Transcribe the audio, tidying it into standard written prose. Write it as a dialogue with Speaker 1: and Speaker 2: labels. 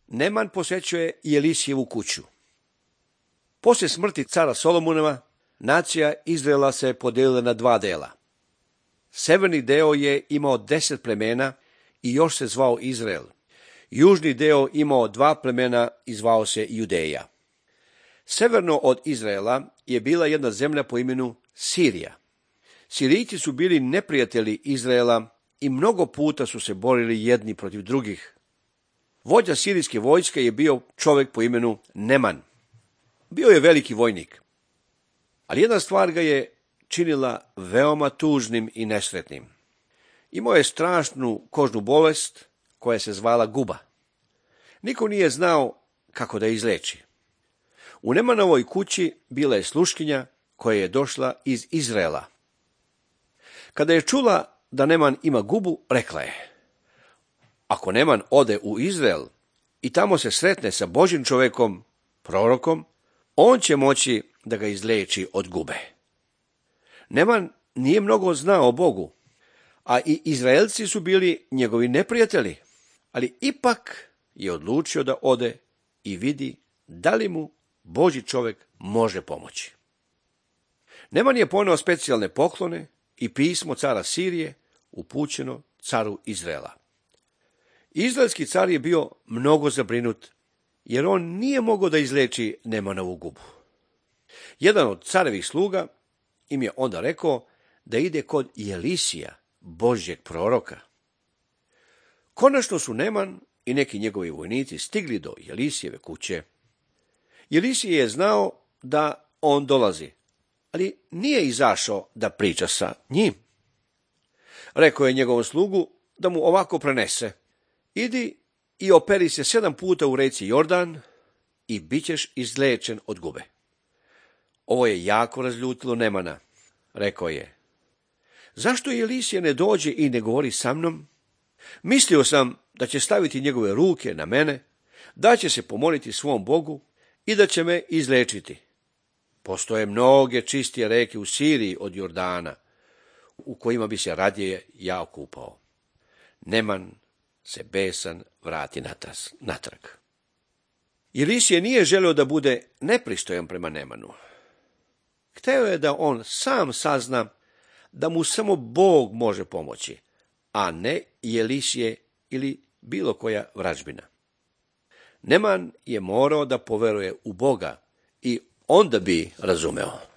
Speaker 1: Neman posećuje i Elisijevu kuću. Poslije smrti cara Solomonova, nacija Izraela se podijelila na 2 dela. Severni deo je imao 10 plemena i još se zvao Izrael. Južni deo imao 2 plemena i zvao se Judeja. Severno od Izraela je bila jedna zemlja po imenu Sirija. Sirijci su bili neprijatelji Izraela i mnogo puta su se borili jedni protiv drugih. Vođa sirijske vojske je bio čovjek po imenu Neman. Bio je veliki vojnik. Ali jedna stvar ga je činila veoma tužnim i nesretnim. Imao je strašnu kožnu bolest koja se zvala guba. Niko nije znao kako da je izleči. U Nemanovoj kući bila je sluškinja koja je došla iz Izraela. Kada je čula da Neman ima gubu, rekla je: ako Neman ode u Izrael i tamo se sretne sa Božjim čovjekom, prorokom, on će moći da ga izleči od gube. Neman nije mnogo znao o Bogu, a i Izraelci su bili njegovi neprijatelji, ali ipak je odlučio da ode i vidi da li mu Božji čovjek može pomoći. Neman je poneo specijalne poklone i pismo cara Sirije upućeno caru Izraela. Izraelski car je bio mnogo zabrinut, jer on nije mogao da izleči Nemanovu gubu. Jedan od carevih sluga im je onda rekao da ide kod Elisija, Božjeg proroka. Konačno su Neman i neki njegovi vojnici stigli do Elisijeve kuće. Elisij je znao da on dolazi, ali nije izašao da priča sa njim. Rekao je njegovom slugu da mu ovako prenese: idi i operi se 7 puta u reci Jordan i bit ćeš izlečen od gube. Ovo je jako razljutilo Nemana. Rekao je: zašto Elisije ne dođe i ne govori sa mnom? Mislio sam da će staviti njegove ruke na mene, da će se pomoliti svom Bogu i da će me izlečiti. Postoje mnoge čistije reke u Siriji od Jordana, u kojima bi se radije ja okupao. Neman se besan vrati natrag. Elisije nije želio da bude nepristojan prema Nemanu. Hteo je da on sam sazna da mu samo Bog može pomoći, a ne Elisije ili bilo koja vražbina. Neman je morao da poveruje u Boga i onda bi razumeo.